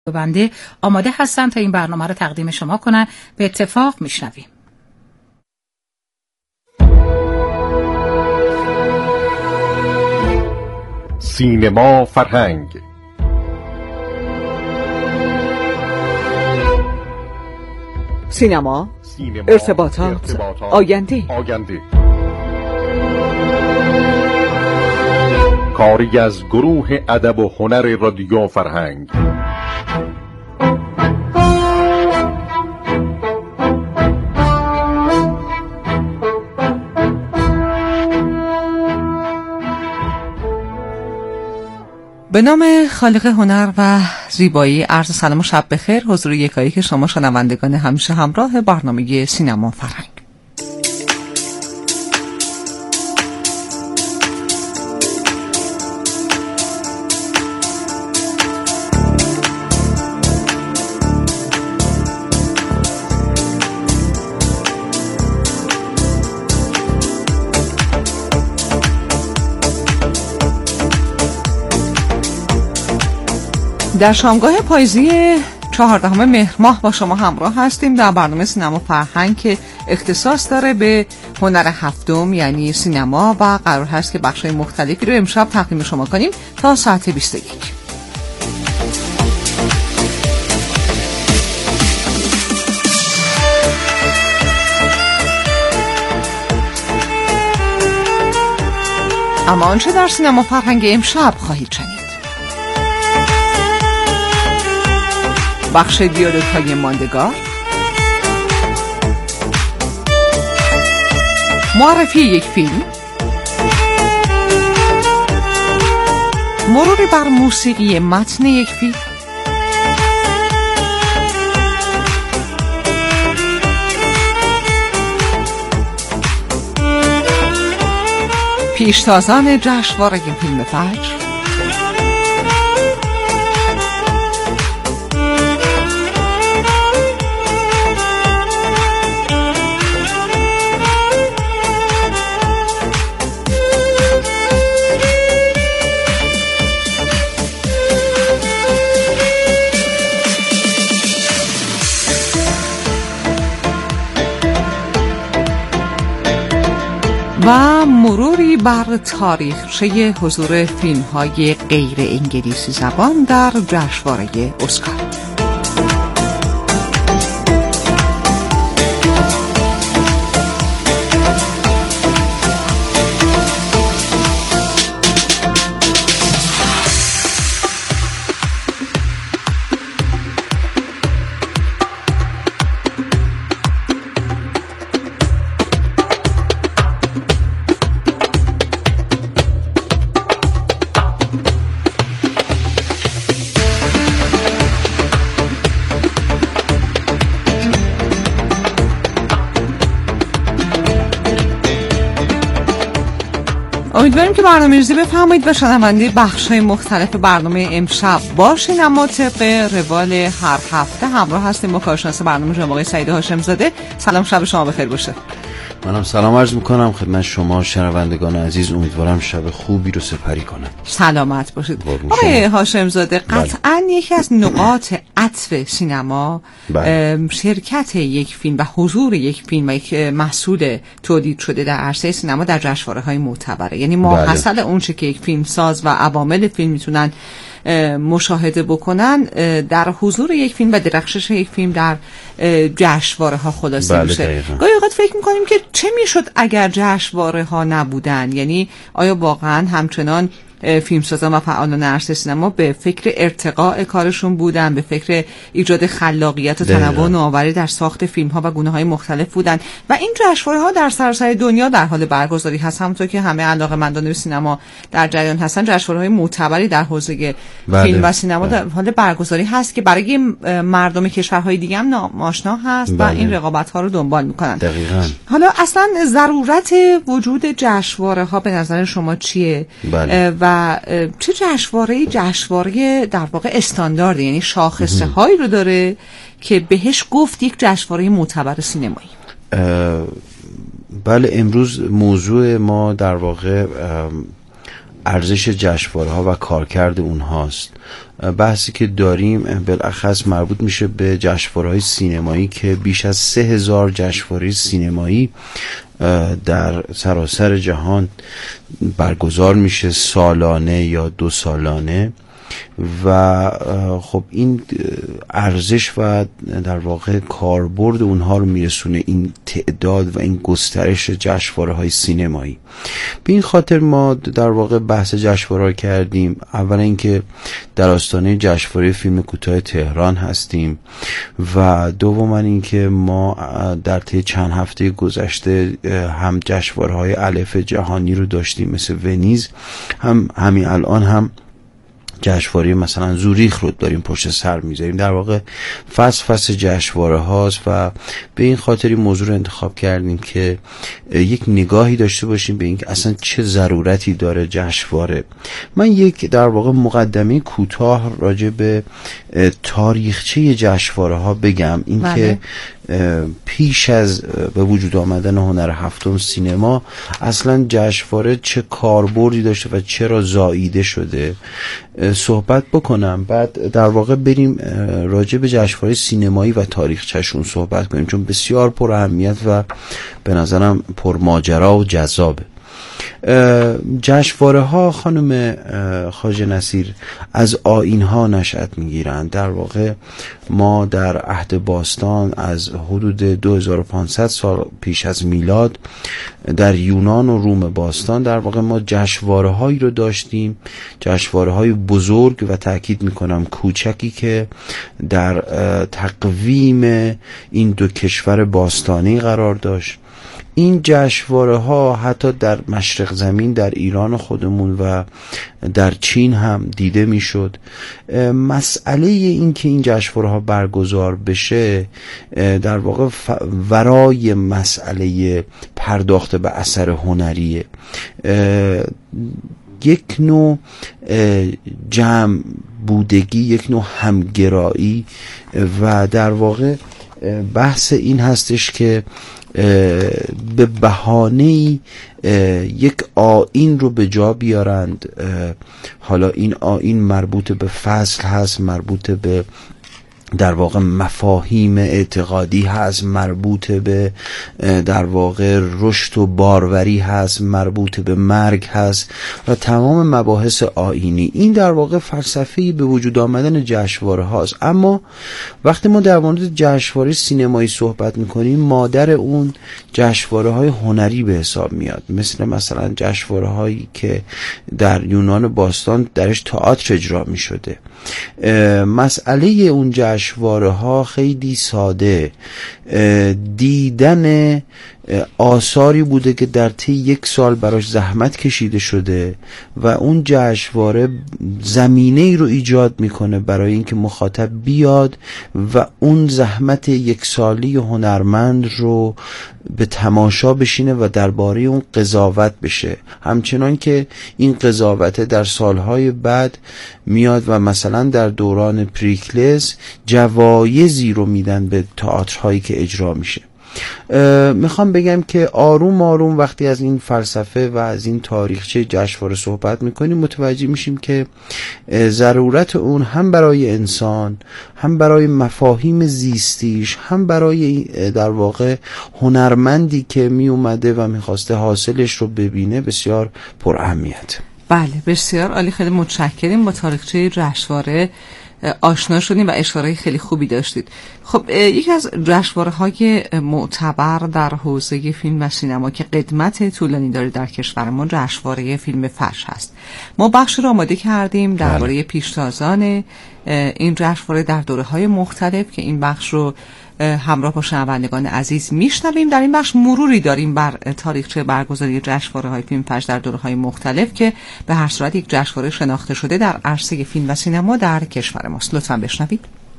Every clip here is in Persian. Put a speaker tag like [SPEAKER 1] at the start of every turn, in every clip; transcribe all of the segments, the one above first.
[SPEAKER 1] بنده آماده هستن تا این برنامه رو تقدیم شما کنن. به اتفاق میشنویم.
[SPEAKER 2] سینما فرهنگ،
[SPEAKER 3] سینما ارتباطات آینده.
[SPEAKER 2] کاری از گروه ادب و هنر رادیو فرهنگ.
[SPEAKER 3] به نام خالق هنر و زیبایی عرض سلام و شب بخیر حضور یکایی که شما شنوندگان همیشه همراه برنامه سینما فرهنگ. در شامگاه پاییزی 14 مهر ماه با شما همراه هستیم در برنامه سینما فرهنگ که اختصاص داره به هنر هفتم یعنی سینما و قرار هست که بخش‌های مختلفی رو امشب تقدیم شما کنیم تا ساعت 21. اما آنچه در سینما فرهنگ امشب خواهید شنید: بخش دیالوگ‌های ماندگار، معرفی یک فیلم، مروری بر موسیقی متن یک فیلم، پیشتازان جشنواره فیلم فجر، و مروری بر تاریخچه حضور فیلم‌های غیر انگلیسی زبان در جشنواره اسکار. امیدواریم که برنامه‌ریزی بفرمایید و شنونده بخش‌های مختلف برنامه امشب باشین. اما طبق روال هر هفته همراه هستیم با کارشناس برنامه جناب آقای سعید هاشم‌زاده. سلام، شب شما بخیر باشه.
[SPEAKER 4] منم سلام عرض میکنم خدمت شما شنوندگان عزیز. امیدوارم شب خوبی رو سپری کنم.
[SPEAKER 3] سلامت باشید. آقای هاشم‌زاده، قطعاً یکی از نقاط عطف سینما شرکت یک فیلم و حضور یک فیلم و یک محصول تولید شده در عرصه سینما در جشنواره‌های معتبره. یعنی ماحصل اون چه که یک فیلم ساز و عوامل فیلم میتونن مشاهده بکنن در حضور یک فیلم و درخشش یک فیلم در جشنواره ها خلاصه میشه. گاهی اوقات فکر میکنیم که چه میشد اگر جشنواره ها نبودن؟ یعنی آیا واقعا همچنان فیلمسازان و فعالان عرصه سینما به فکر ارتقاء کارشون بودن، به فکر ایجاد خلاقیت و تنوع نوآوری در ساخت فیلم‌ها و گونه‌های مختلف بودن و این جشنواره‌ها در سراسر دنیا در حال برگزاری هست. همونطور که همه علاقه‌مندان به سینما در جریان هستن، جشنواره‌های معتبری در حوزه فیلم و سینما در حال برگزاری هست که برای مردم کشورهای دیگه هم آشنا هست و این رقابت‌ها رو دنبال می‌کنن.
[SPEAKER 4] دقیقاً.
[SPEAKER 3] حالا اصلا ضرورت وجود جشنواره‌ها به نظر شما چیه؟ و چه جشنواره در واقع استاندارده، یعنی شاخصه هایی رو داره که بهش گفت یک جشنواره معتبر سینمایی؟
[SPEAKER 4] بله، امروز موضوع ما در واقع ارزش جشنواره‌ها و کارکرد اونهاست. بحثی که داریم بالاخص مربوط میشه به جشنواره‌های سینمایی که بیش از 3000 جشنواره سینمایی در سراسر جهان برگزار میشه، سالانه یا 2 سالانه. و خب این ارزش و در واقع کاربرد اونها رو میرسونه این تعداد و این گسترش جشنواره‌های سینمایی. به این خاطر ما در واقع بحث جشنواره کردیم. اولا اینکه در آستانه جشنواره فیلم کوتاه تهران هستیم و دوما اینکه ما در طی چند هفته گذشته هم جشنواره‌های الف جهانی رو داشتیم مثل ونیز، هم همین الان هم جشنواره مثلا زوریخ رو داریم پشت سر میذاریم. در واقع فصل جشنواره هاست و به این خاطر این موضوع رو انتخاب کردیم که یک نگاهی داشته باشیم به اینکه اصلا چه ضرورتی داره جشنواره. من یک در واقع مقدمه کوتاه راجع به تاریخچه جشنواره ها بگم. اینکه پیش از به وجود آمدن هنر هفتم سینما اصلا جشنواره چه کاربردی داشته و چرا زاییده شده صحبت بکنم، بعد در واقع بریم راجع به جشنواره سینمایی و تاریخچه‌شون صحبت کنیم، چون بسیار پر اهمیت و به نظرم پر ماجرا و جذابه. جشنواره ها خانم خواجه نصیر از آیین ها نشأت میگیرند. در واقع ما در عهد باستان از حدود 2500 سال پیش از میلاد در یونان و روم باستان در واقع ما جشنواره هایی رو داشتیم، جشنواره های بزرگ و تأکید میکنم کوچکی که در تقویم این دو کشور باستانی قرار داشت. این جشنواره ها حتی در مشرق زمین در ایران خودمون و در چین هم دیده میشد. مسئله این که این جشنواره ها برگزار بشه در واقع ورای مسئله پرداخت به اثر هنریه، یک نوع جمع بودگی، یک نوع همگرایی و در واقع بحث این هستش که به بهانه‌ای یک آیین رو به جا بیارند. حالا این آیین مربوط به فصل هست، مربوط به در واقع مفاهیم اعتقادی هست، مربوط به در واقع رشد و باروری هست، مربوط به مرگ هست و تمام مباحث آیینی. این در واقع فلسفه‌ای به وجود آمدن جشنواره هاست. اما وقتی ما در مورد جشنواره سینمایی صحبت میکنیم، مادر اون جشنواره های هنری به حساب میاد، مثلا جشنواره هایی که در یونان باستان درش تئاتر اجرا میشده. مسئله اون جشنواره ها خیلی ساده، دیدن آثاری بوده که در طی 1 سال براش زحمت کشیده شده و اون جشنواره زمینه‌ای رو ایجاد میکنه برای اینکه مخاطب بیاد و اون زحمت 1 سالی هنرمند رو به تماشا بشینه و درباره اون قضاوت بشه. همچنان که این قضاوت در سالهای بعد میاد و مثلا در دوران پریکلس جوایزی رو میدن به تئاترهایی که اجرا میشه. میخوام بگم که آروم آروم وقتی از این فلسفه و از این تاریخچه جشنواره صحبت میکنیم متوجه میشیم که ضرورت اون هم برای انسان، هم برای مفاهیم زیستیش، هم برای در واقع هنرمندی که میومده و میخواسته حاصلش رو ببینه بسیار پر اهمیت.
[SPEAKER 3] بله بسیار عالی، خیلی متشکریم. با تاریخچه جشنواره آشنا شدیم و اشاره خیلی خوبی داشتید. خب یکی از جشنواره‌های معتبر در حوزه فیلم و سینما که قدمت طولانی داره در کشور ما جشنواره فیلم فجر هست. ما بخش رو آماده کردیم درباره پیشتازان این جشنواره در دوره‌های مختلف که این بخش رو همراه با شنوندگان عزیز میشنویم. در این بخش مروری داریم بر تاریخچه برگزاری جشنواره‌های فیلم فجر در دوره‌های مختلف که به هر صورت یک جشنواره شناخته شده در عرصه فیلم و سینما در کشور ماست. لطفاً بشنوید.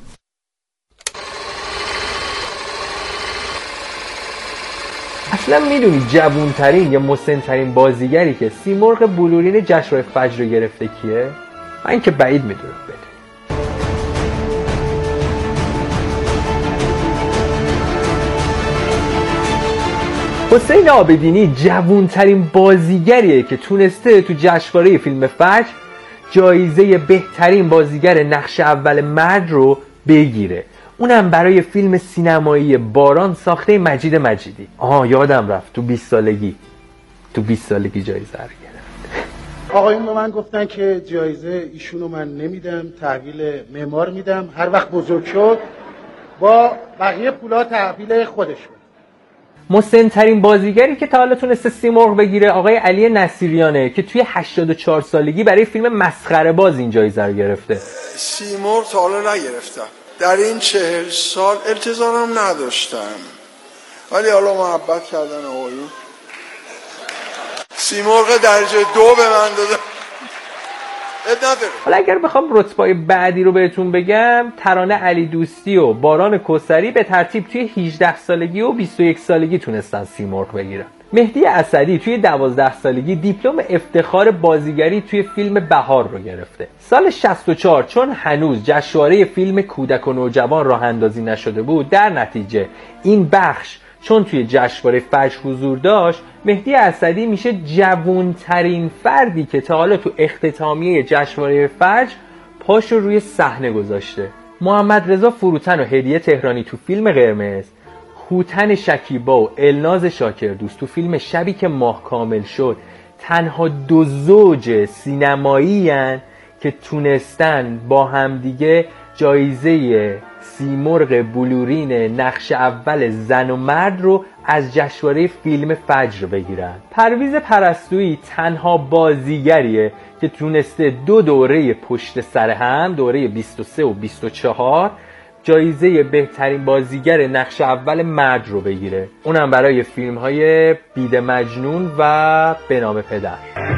[SPEAKER 5] اصلا میدونی جوان‌ترین یا مسن‌ترین بازیگری که سیمرغ بلورین جشنواره فجر رو گرفته کیه؟ من که بعید میدونم. حسین عابدینی جوان‌ترین بازیگریه که تونسته تو جشنواره فیلم فجر جایزه بهترین بازیگر نقش اول مرد رو بگیره، اونم برای فیلم سینمایی باران ساخته مجید مجیدی. یادم رفت تو 20 سالگی جایزه رو گرفت.
[SPEAKER 6] آقایون به من گفتن که جایزه ایشونو من نمیدم، تحویل معمار میدم، هر وقت بزرگ شد با بقیه پولا تحویل خودش بود.
[SPEAKER 5] مسن‌ترین بازیگری که تا حالا تونسته سیمرغ بگیره آقای علی نصیریانه که توی 84 سالگی برای فیلم مسخره باز این جایزه رو گرفته.
[SPEAKER 7] سیمرغ تا حالا نگرفتم، در این 40 سال التزامم نداشتم، ولی حالا محبت کردن آقایون سیمرغ درجه 2 به من دادن.
[SPEAKER 5] حالا اگر بخوام رتبه‌های بعدی رو بهتون بگم، ترانه علی دوستی و باران کوثری به ترتیب توی 18 سالگی و 21 سالگی تونستن سیمرغ بگیرن. مهدی اسدی توی 12 سالگی دیپلم افتخار بازیگری توی فیلم بهار رو گرفته. سال 64 چون هنوز جشنواره فیلم کودک و نوجوان راه اندازی نشده بود، در نتیجه این بخش چون توی جشنواره فجر حضور داشت، مهدی اسدی میشه جوان‌ترین فردی که تا حالا تو اختتامیه جشنواره فجر پاشو روی صحنه گذاشته. محمد رضا فروتن و هدیه تهرانی تو فیلم قرمز، هوتن شکیبا و الناز شاکردوست تو فیلم شبی که ماه کامل شد تنها 2 زوج سینمایی هن که تونستن با همدیگه جایزه سیمرغ بلورین نقش اول زن و مرد رو از جشنواره فیلم فجر بگیرن. پرویز پرستویی تنها بازیگریه که تونسته 2 دوره پشت سر هم، دوره 23 و 24، جایزه بهترین بازیگر نقش اول مرد رو بگیره، اونم برای فیلم های بید مجنون و به نام پدر.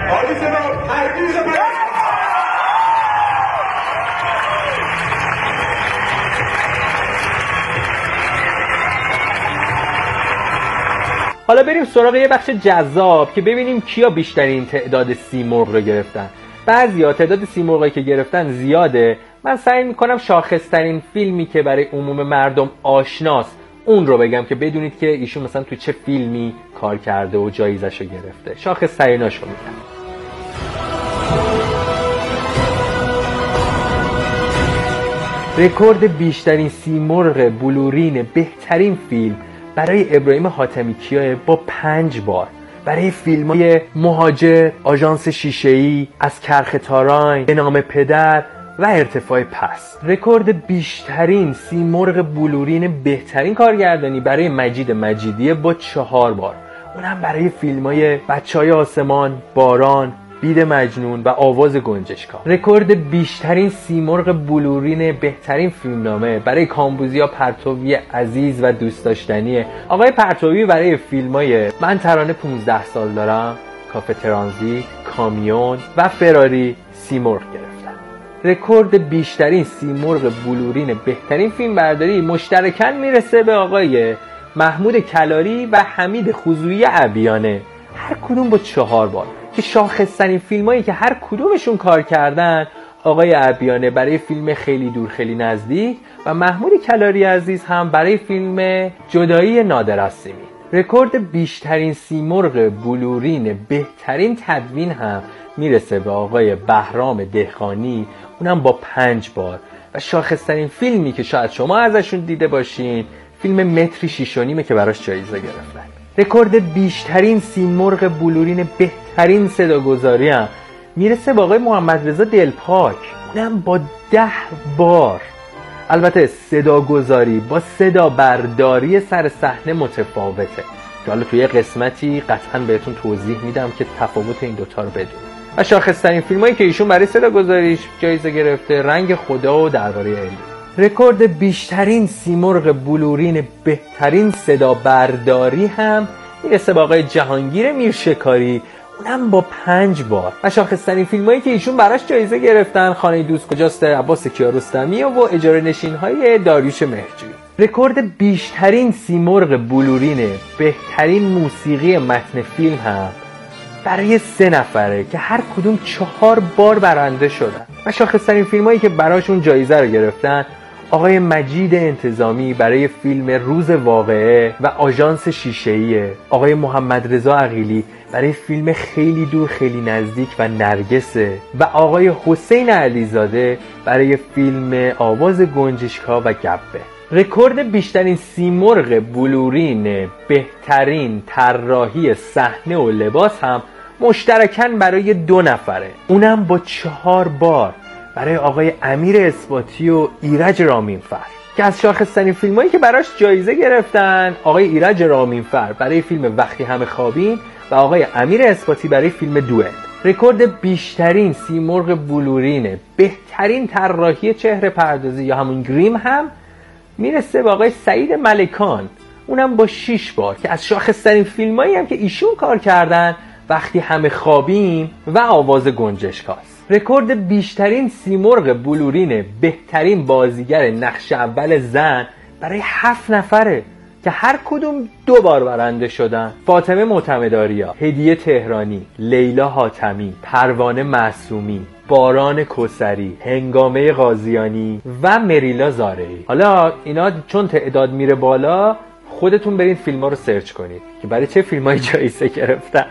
[SPEAKER 5] حالا بریم سراغ یه بخش جذاب که ببینیم کیا بیشترین تعداد سیمرغ رو گرفتن. بعضیا تعداد سیمرغی که گرفتن زیاده، من سعی میکنم شاخصترین فیلمی که برای عموم مردم آشناست اون رو بگم که بدونید که ایشون مثلا تو چه فیلمی کار کرده و جایزش رو گرفته. شاخصتریناش رو میگم. رکورد بیشترین سیمرغ بلورین بهترین فیلم برای ابراهیم حاتمی کیاه با 5 بار. برای فیلم‌های مهاجر، آژانس شیشه‌ای، از کرخ تاراین، به نام پدر و ارتفاع پس. رکورد بیشترین سیمرغ بلورین بهترین کارگردانی برای مجید مجیدی با 4 بار. اونم برای فیلم‌های بچه‌های آسمان، باران، بید مجنون و آواز گنجشکا. رکورد بیشترین سیمرغ بلورین بهترین فیلمنامه برای کامبوزیا پرتوی عزیز و دوست داشتنی آقای پرتوی برای فیلم‌های من ترانه 15 سال دارم، کافه ترانزیت، کامیون و فراری سیمرغ گرفتن. رکورد بیشترین سیمرغ بلورین بهترین فیلم برداری مشترکاً میرسه به آقای محمود کلاری و حمید خضویی عبیانه، هر کدوم با 4 بار. که شاخص‌ترین فیلمایی که هر کدومشون کار کردن، آقای عبیانه برای فیلم خیلی دور خیلی نزدیک و محمود کلاری عزیز هم برای فیلم جدایی نادر از سیمین. رکورد بیشترین سیمرغ بلورین بهترین تدوین هم میرسه به آقای بهرام دهقانی، اونم با 5 بار. و شاخص‌ترین فیلمی که شاید شما ازشون دیده باشین فیلم متری 6.5 که براش جایزه گرفتن. رکورد بیشترین سیمرغ بلورین بهترین صداگذاری هم میرسه به آقای محمد رضا دلپاک، اونم با 10 بار. البته صداگذاری با صدا برداری سر صحنه متفاوته که حالا توی قسمتی قطعا بهتون توضیح میدم که تفاوت این دوتا رو بدونید. و شاخص‌ترین فیلمایی که ایشون برای صداگذاریش جایزه گرفته رنگ خدا و درباره الی. رکورد بیشترین سیمرغ بلورین بهترین صدا برداری هم میرسه به آقای جهانگیر میرشکاری، اونم با 5 بار. و شاخص‌ترین فیلمایی که ایشون براش جایزه گرفتن خانه دوست کجاست عباس کیارستمی و اجاره نشین‌های داریوش مهرجویی. رکورد بیشترین سیمرغ بلورین بهترین موسیقی متن فیلم هم برای 3 نفره که هر کدوم 4 بار برنده شدن. و شاخص‌ترین فیلمایی که براشون جایزه رو گرفتن آقای مجید انتظامی برای فیلم روز واقعه و آژانس شیشه‌ای، آقای محمد رضا عقیلی برای فیلم خیلی دور خیلی نزدیک و نرگسه و آقای حسین علیزاده برای فیلم آواز گنجشک‌ها و گبه. رکورد بیشترین سیمرغ بلورین بهترین طراحی صحنه و لباس هم مشترکاً برای 2 نفره، اونم با 4 بار برای آقای امیر اثباتی و ایرج رامینفر که از شاخص‌ترین فیلمایی که براش جایزه گرفتن آقای ایرج رامینفر برای فیلم وقتی همه خوابیم و آقای امیر اثباتی برای فیلم دوئل. رکورد بیشترین سیمرغ بلورین بهترین طراحی چهره پردازی یا همون گریم هم میرسه به آقای سعید ملکان، اونم با 6 بار که از شاخص‌ترین فیلمایی هم که ایشون کار کردن وقتی همه خوابیم و آواز گنجشکاست. رکورد بیشترین سیمرغ بلورین بهترین بازیگر نقش اول زن برای 7 نفره که هر کدوم 2 بار برنده شدن. فاطمه معتمدآریا، هدیه تهرانی، لیلا حاتمی، پروانه معصومی، باران کسری، هنگامه قاضیانی و مریلا زارعی. حالا اینا چون تعداد میره بالا خودتون برید فیلم‌ها رو سرچ کنید که برای چه فیلم‌های جایزه گرفتن.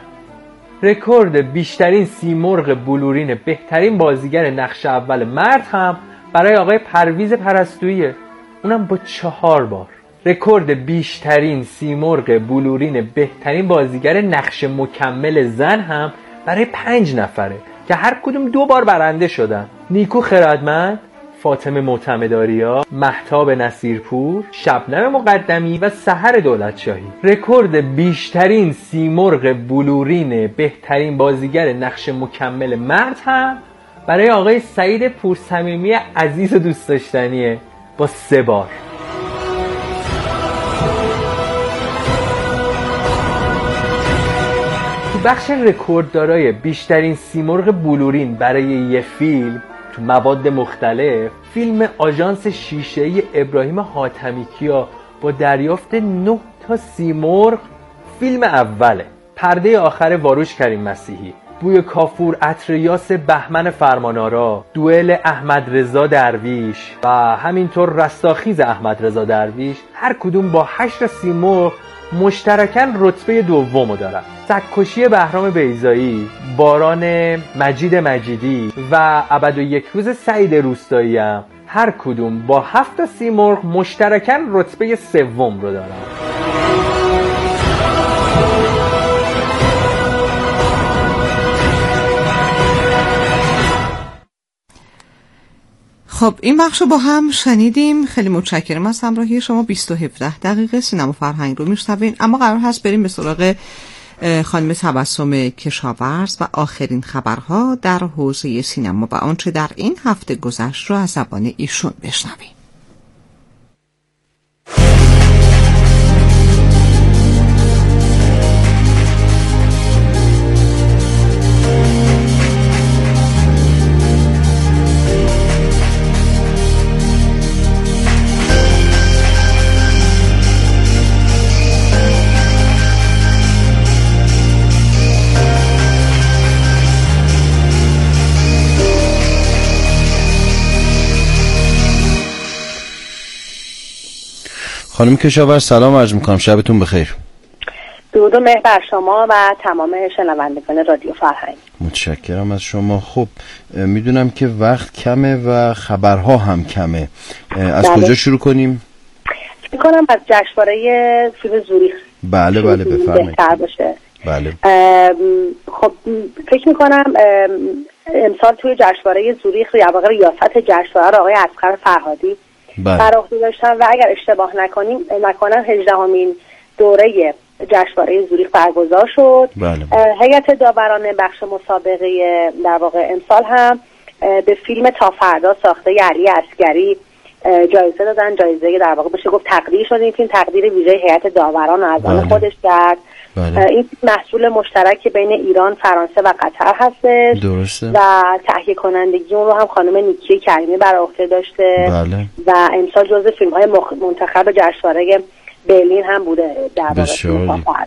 [SPEAKER 5] رکورد بیشترین سیمرغ بلورین بهترین بازیگر نقش اول مرد هم برای آقای پرویز پرستوییه، اونم با 4 بار. رکورد بیشترین سیمرغ بلورین بهترین بازیگر نقش مکمل زن هم برای 5 نفره که هر کدوم 2 بار برنده شدن. نیکو خردمند، فاطمه معتمدآریا، مهتاب نصیرپور، شبنم مقدمی و سحر دولتشاهی. رکورد بیشترین سیمرغ بلورین بهترین بازیگر نقش مکمل مرد هم برای آقای سعید پورصمیمی عزیز و دوست داشتنیه با 3 بار. تو بخش رکورددارای بیشترین سیمرغ بلورین برای یه فیلم تو مواد مختلف، فیلم آژانس شیشه‌ای ابراهیم حاتمیکیا با دریافت 9 تا سیمرغ فیلم اوله. پرده آخر واروش کریم مسیحی، بوی کافور عطر یاس بهمن فرمانآرا، دوئل احمد رضا درویش و همینطور رستاخیز احمد رضا درویش هر کدوم با 8 سیمرغ مشترکاً رتبه دومو دارن. سگ‌کشی بهرام بیضایی، باران مجید مجیدی و ابد و یک روز سعید روستایی هم هر کدوم با 7 سیمرغ مشترکاً رتبه 3 رو دارن.
[SPEAKER 3] خب این بخش رو با هم شنیدیم. خیلی متشکرم از همراهی شما. 20:17 دقیقه سینما فرهنگ رو میشنوین، اما قرار هست بریم به سراغ خانم تبسم کشاورز و آخرین خبرها در حوزه سینما و آنچه در این هفته گذشت رو از زبان ایشون بشنویم.
[SPEAKER 4] خانم کشاورز سلام عرض میکنم، شبتون بخیر.
[SPEAKER 8] درود و مهر بر شما و تمام شنوندگان رادیو فرهنگ.
[SPEAKER 4] متشکرم از شما. خب میدونم که وقت کمه و خبرها هم کمه، از کجا شروع کنیم؟
[SPEAKER 8] میکنم از جشنواره فیلم زوریخ.
[SPEAKER 4] بله بفرمایید. بله.
[SPEAKER 8] خب فکر میکنم امسال توی جشنواره زوریخ یا واقعا ریاست جشنواره آقای اصغر فرهادی بر عهده داشتن و اگر اشتباه نکنم 18مین دوره جشنواره زوریخ برگزار شد.
[SPEAKER 4] بله.
[SPEAKER 8] هیئت داوران بخش مسابقه در واقع امسال هم به فیلم تا فردا ساخته علی اصگری جایزه دادن. جایزه در واقع بشه گفت تقدیر شد. این فیلم تقدیر ویژه هیئت داوران از آن خودش کرد.
[SPEAKER 4] بله.
[SPEAKER 8] این محصول مشترک بین ایران، فرانسه و قطر هستش.
[SPEAKER 4] درسته.
[SPEAKER 8] و تهیه کنندگی اون رو هم خانم نیکی کریمی بر عهده داشته.
[SPEAKER 4] بله.
[SPEAKER 8] و امسال جزو فیلم‌های منتخب جشنواره برلین هم بوده در واقع.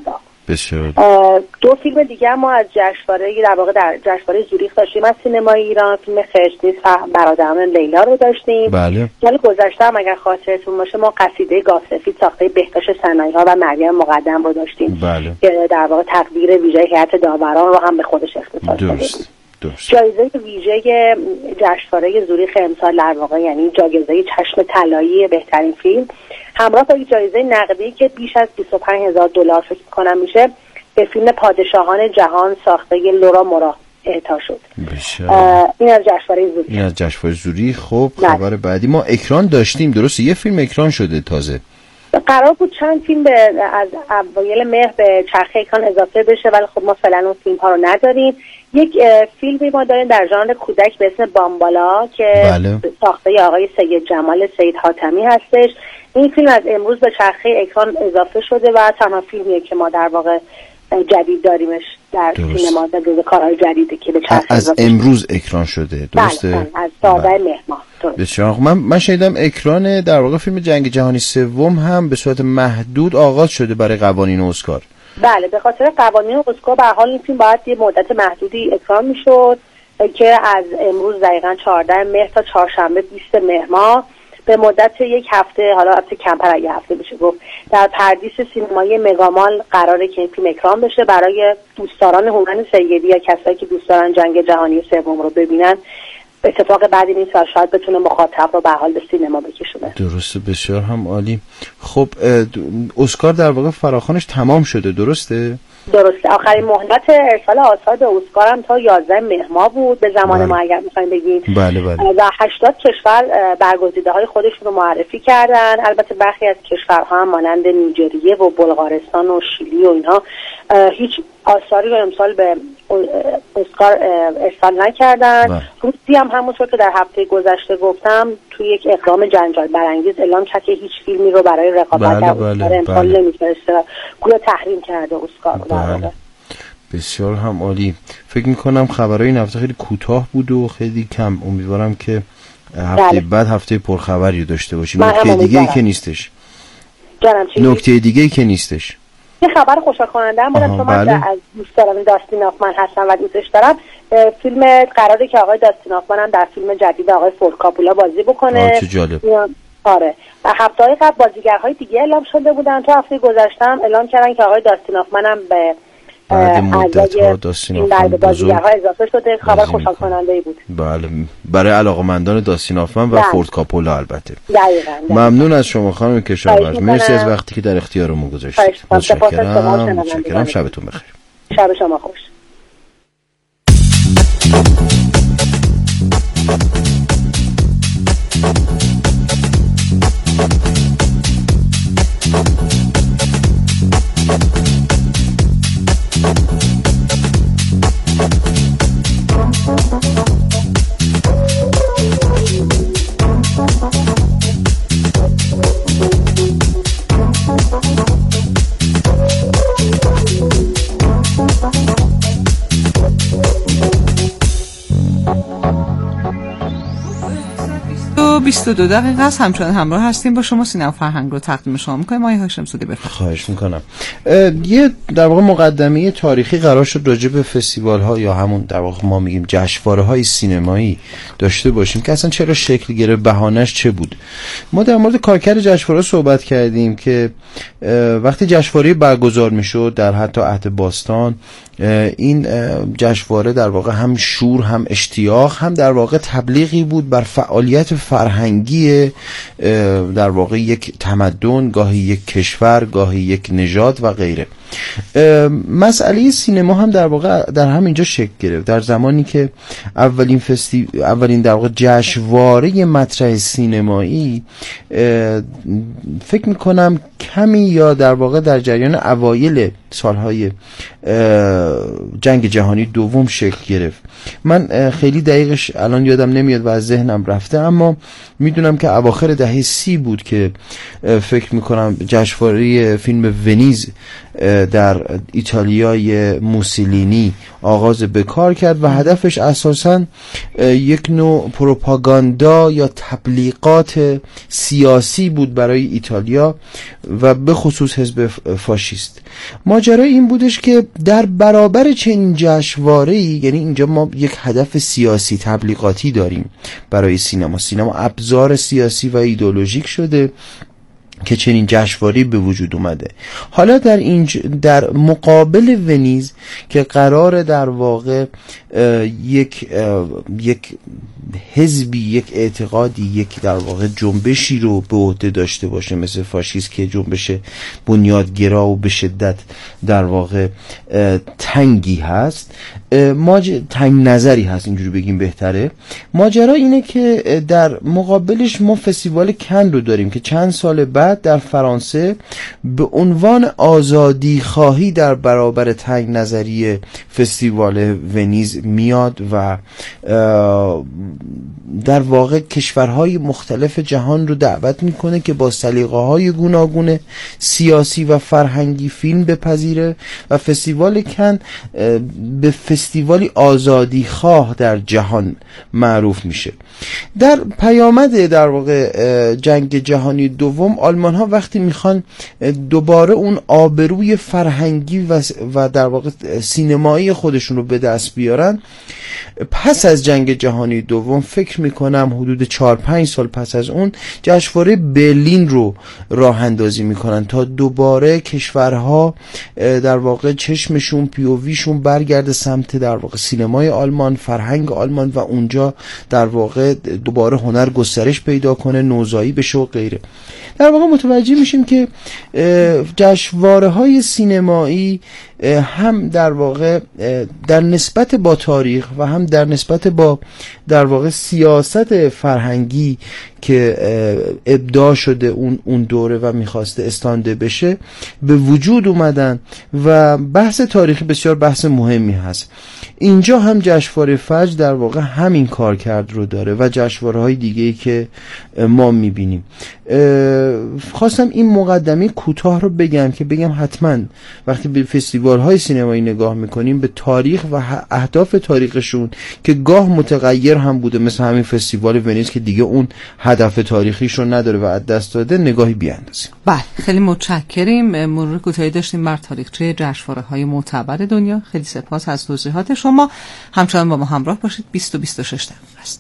[SPEAKER 4] بسیار.
[SPEAKER 8] 2 فیلم دیگه ما از جشنواره در واقع در جشنواره زوریخ داشتیم از سینمای ایران. فیلم خشت‌نیز برادران لیلا رو داشتیم.
[SPEAKER 4] بله.
[SPEAKER 8] سال گذشته هم اگر خاطرتون باشه ما قصیده گاوسفید ساخته بهتاش صنایع‌ها و مریم مقدم رو داشتیم.
[SPEAKER 4] بله.
[SPEAKER 8] که در واقع تقدیر ویژه هیئت داوران رو هم به خودش اختصاص داده.
[SPEAKER 4] درست.
[SPEAKER 8] جایزه ویژه جشنواره زوریخ امسال در واقع یعنی جایزه چشم طلایی بهترین فیلم همراه با یک جایزه نقدی که بیش از $25,000 فکر می‌کنم میشه به فیلم پادشاهان جهان ساخته لورا مورا اعطا شد. این از جشنواره
[SPEAKER 4] زوریخ. خب خبر بعدی ما اکران داشتیم، درسته؟ یه فیلم اکران شده تازه.
[SPEAKER 8] قرار بود چند فیلم از اوایل مهر به چرخه اکران اضافه بشه ولی خب ما فعلا اون فیلم ها رو نداریم. یک فیلمی ما داریم در ژانر کودک به اسم بامبالا که ساخته آقای سید جمال سید حاتمی هستش. این فیلم از امروز به چرخه اکران اضافه شده و تنها فیلمیه که ما در واقع جدید داریمش در سینما در جزو کارهای جدیدی که به چرخه
[SPEAKER 4] از امروز اکران شده، درسته؟
[SPEAKER 8] بله از 14 مهر ماه.
[SPEAKER 4] بسیار. من شنیدم اکران در واقع فیلم جنگ جهانی سوم هم به صورت محدود آغاز شده برای قوانین اسکار.
[SPEAKER 8] بله به خاطر قوانین اسکار به هر حال این فیلم باید یه مدت محدودی اکران میشد که از امروز دقیقاً 14 مهر تا چهارشنبه 20 مهر ماه به مدت یک هفته، حالا البته کمتر یه هفته بشه گفت، در پردیس سینمایی مگامال قراره که این فیلم اکران بشه برای دوستداران هومن سیدی یا کسایی که دوست دارن جنگ جهانی سوم رو ببینن. اتفاق بعدی نیست و شاید بتونه مخاطب رو به حال به سینما بکشونه.
[SPEAKER 4] درسته. بسیار هم عالی. خب اسکار در واقع فراخوانش تمام شده، درسته؟
[SPEAKER 8] درسته. آخرین مهلت ارسال آثار به اسکار هم تا 11 مهر ماه بود به زمان ما اگر میخوایم بگیم.
[SPEAKER 4] بله.
[SPEAKER 8] و 80 کشور برگزیده‌های خودشون رو معرفی کردن. البته برخی از کشورها هم مانند نیجریه و بلغارستان و شیلی و اینها هیچ آثاری رو امسال به اسکار ارسال نکردن. روسیه هم همونطور که در هفته گذشته گفتم توی یک اقدام جنجال برانگیز اعلام کرد که هیچ فیلمی رو برای رقابت در اسکار امسال نمی‌فرسته. گویا تحریم کرده اسکار.
[SPEAKER 4] بسیار هم عالی. فکر می‌کنم خبرای این هفته خیلی کوتاه بود و خیلی کم. امیدوارم که هفته بعد هفته پرخبری داشته باشیم. نکته دیگه‌ای که نیستش. نکته دیگه‌ای که نیستش.
[SPEAKER 8] یه خبر خوشحال کننده هم بودم چون من از دوستان داستین آفمن هستم و دوستش دارم. فیلم قراره که آقای داستین آفمن هم در فیلم جدید آقای فورد کاپولا بازی بکنه.
[SPEAKER 4] چه جالب.
[SPEAKER 8] آره. و هفته‌های قبل بازیگرهای دیگه اعلام شده بودن. تو هفته گذشته هم اعلام کردن که آقای داستین آفمن هم به
[SPEAKER 4] بعد مدت‌ها داستین آفمن
[SPEAKER 8] بازیگرها اضافه شده. خبر خوشحال کننده‌ای بود.
[SPEAKER 4] بله. برای علاقه‌مندان داستین آفمن و فورد کاپولا البته.
[SPEAKER 8] دقیقاً.
[SPEAKER 4] ممنون از شما خانم کشاورز. مرسی از وقتی که در اختیارمون گذاشتید. متشکرم. شبتون بخیر.
[SPEAKER 8] شب شما خوش.
[SPEAKER 3] و 22 دقیقه است. همچنان همراه هستیم با شما. سینما فرهنگ رو تقدیم شما می‌کنیم. آقای هاشم زاده بفرمایید.
[SPEAKER 4] خواهش می‌کنم. یه در واقع مقدمه تاریخی قرار شد راجع به فستیوال‌ها یا همون در واقع ما میگیم جشنواره‌های سینمایی داشته باشیم که اصلا چرا شکل گرفت، بهانه‌اش چه بود. ما در مورد کارکرد جشنواره صحبت کردیم که وقتی جشنواره برگزار می‌شد در حتی عهد باستان این جشنواره در واقع هم شور هم اشتیاق هم در واقع تبلیغی بود بر فعالیت فرهنگی در واقع یک تمدن، گاهی یک کشور، گاهی یک نژاد و غیره. مسئله سینما هم در واقع در همینجا شکل گرفت در زمانی که اولین در واقع جشنواره مطرح سینمایی فکر میکنم کمی یا در واقع در جریان اوایل سالهای جنگ جهانی دوم شکل گرفت. من خیلی دقیقش الان یادم نمیاد و از ذهنم رفته، اما میدونم که اواخر دهه 30 بود که فکر میکنم جشنواره فیلم ونیز در ایتالیای موسولینی آغاز به کار کرد و هدفش اساساً یک نوع پروپاگاندا یا تبلیغات سیاسی بود برای ایتالیا و به خصوص حزب فاشیست. ما ماجرا این بودش که در برابر چنین جشنواره‌ای، یعنی اینجا ما یک هدف سیاسی تبلیغاتی داریم برای سینما ابزار سیاسی و ایدئولوژیک شده که چنین جشنواره‌ای به وجود اومده. حالا در مقابل ونیز که قرار در واقع یک حزبی، یک اعتقادی، یک در واقع جنبشی رو به عهده داشته باشه مثل فاشیسم که جنبش بنیادگرا و به شدت در واقع تنگی هست، تنگ نظری هست اینجوری بگیم بهتره. ماجرا اینه که در مقابلش ما فستیوال کن رو داریم که چند سال بعد در فرانسه به عنوان آزادی خواهی در برابر تنگ نظری فستیوال ونیز میاد و در واقع کشورهای مختلف جهان رو دعوت میکنه که با سلیقه‌های گوناگون سیاسی و فرهنگی فیلم بپذیره و فستیوال کن به فستیوالی آزادی خواه در جهان معروف میشه. در پیامد در واقع جنگ جهانی دوم، آلمان ها وقتی میخوان دوباره اون آبروی فرهنگی و در واقع سینمایی خودشون رو به دست بیارن، پس از جنگ جهانی دوم فکر میکنم حدود 4-5 سال پس از اون جشنواره برلین رو راه اندازی میکنن تا دوباره کشورها در واقع چشمشون پیوویشون برگرده سمت در واقع سینمای آلمان، فرهنگ آلمان و اونجا در واقع دوباره هنر گسترش پیدا کنه، نوزایی بشه و غیره. در واقع متوجه میشیم که جشنواره‌های سینمایی هم در واقع در نسبت با تاریخ و هم در نسبت با در واقع سیاست فرهنگی که ابداع شده اون دوره و میخواسته استانده بشه به وجود اومدن و بحث تاریخی بسیار بحث مهمی هست. اینجا هم جشنواره فجر در واقع همین کار کرد رو داره و جشنواره‌های دیگه‌ای که ما میبینیم. خواستم این مقدمه کوتاه رو بگم که بگم حتما وقتی به فستیوال‌های سینمایی نگاه میکنیم به تاریخ و اهداف تاریخشون که گاه متغیر هم بوده، مثل همین فستیوال ونیز که دیگه اون هدف تاریخیش رو نداره و از دست داده، نگاهی بیاندازیم.
[SPEAKER 3] بله، خیلی متشکریم. مرور کوتاهی داشتیم بر تاریخچه جشنواره‌های معتبر دنیا. خیلی سپاس از توضیحات شما. همچنان با ما همراه باشید. 20 و 26 دقیقه است.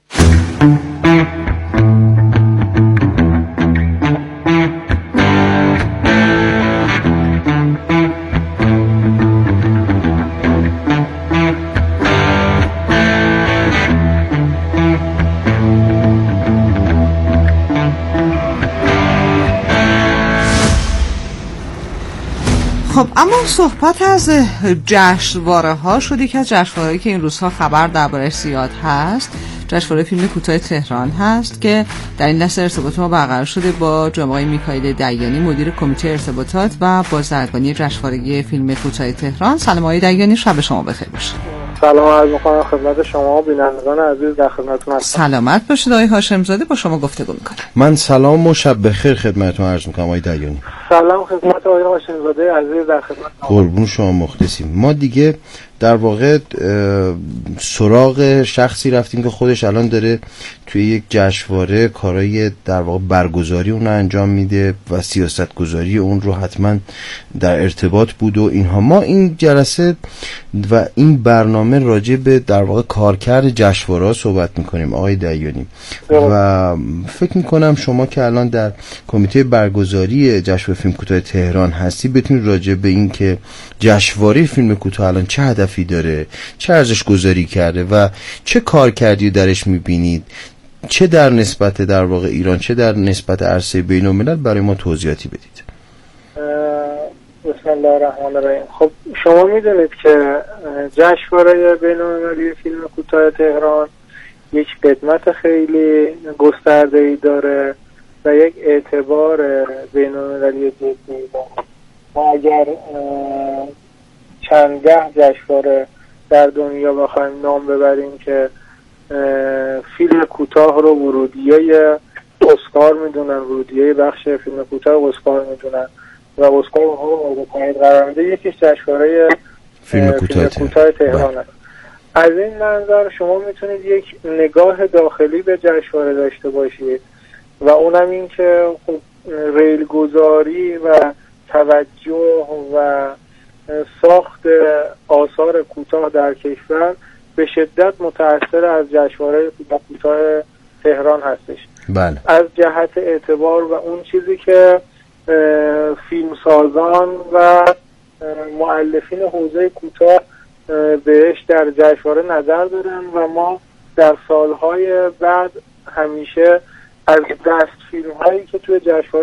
[SPEAKER 3] خب اما صحبت از جشنواره ها شد. یکی از جشنواره‌ای که این روزها خبر درباره‌اش زیاد هست جشنواره فیلم کوتاه تهران هست که در این لحظه ارتباط ما برقرار شده با جناب آقای میکائیل دیانی، مدیر کمیته ارتباطات و بازرگانی جشنواره فیلم کوتاه تهران. سلام آقای دیانی، شب شما بخیر باشه.
[SPEAKER 9] سلام عرض می‌کنم خدمت شما بینندگان عزیز، در خدمتتون هستم.
[SPEAKER 3] سلامت باشید آقای هاشم زاده، با شما گفتگو می‌کنم.
[SPEAKER 4] من سلام و شب بخیر خدمتتون عرض می‌کنم آقای دیانی.
[SPEAKER 9] سلام خدمت آقای هاشم زاده عزیز، در خدمت
[SPEAKER 4] قربون شما مخلصیم. ما دیگه در واقع سراغ شخصی رفتیم که خودش الان داره توی یک جشنواره کارهای در واقع برگزاری اون رو انجام میده و سیاست گذاری اون رو حتما در ارتباط بود و اینها. ما این جلسه و این برنامه راجع به در واقع کارکرد جشنواره صحبت میکنیم آقای دیانی و فکر میکنم شما که الان در کمیته برگزاری جشنواره فیلم کوتاه تهران هستی بتونید راجع به این که جشنواره فیلم کوتاه الان چه هدفی داره، چه ارزش گذاری کرده و چه کارکردی درش میبینید، چه در نسبت در واقع ایران چه در نسبت عرصه بین الملل برای ما توضیحاتی بدید.
[SPEAKER 9] بسم الله الرحمن الرحیم. خب شما میدونید که جشنواره بین المللی فیلم کوتاه تهران یک قدمت خیلی گسترده‌ای داره و یک اعتبار بین المللی جدی داره. ما اگر چند ده جشنواره در دنیا بخوایم نام ببریم که فیلم کوتاه رو ورودیه اسکار میدونن، ورودیه بخش فیلم کوتاه اسکار میدونن و اسکار رو مورد تایید قرار میده، یکیش جشنواره فیلم کوتاه تهران است. از این منظر شما میتونید یک نگاه داخلی به جشنواره داشته باشید و اونم این که خب ریلگذاری و توجه و ساخت آثار کوتاه در کشور به شدت متأثر از جشنواره فیلم کوتاه تهران هستش.
[SPEAKER 4] بله.
[SPEAKER 9] از جهت اعتبار و اون چیزی که فیلمسازان و مؤلفین حوزه کوتاه بهش در جشنواره نظر دارن و ما در سالهای بعد همیشه از دست فیلم هایی که توی جشنواره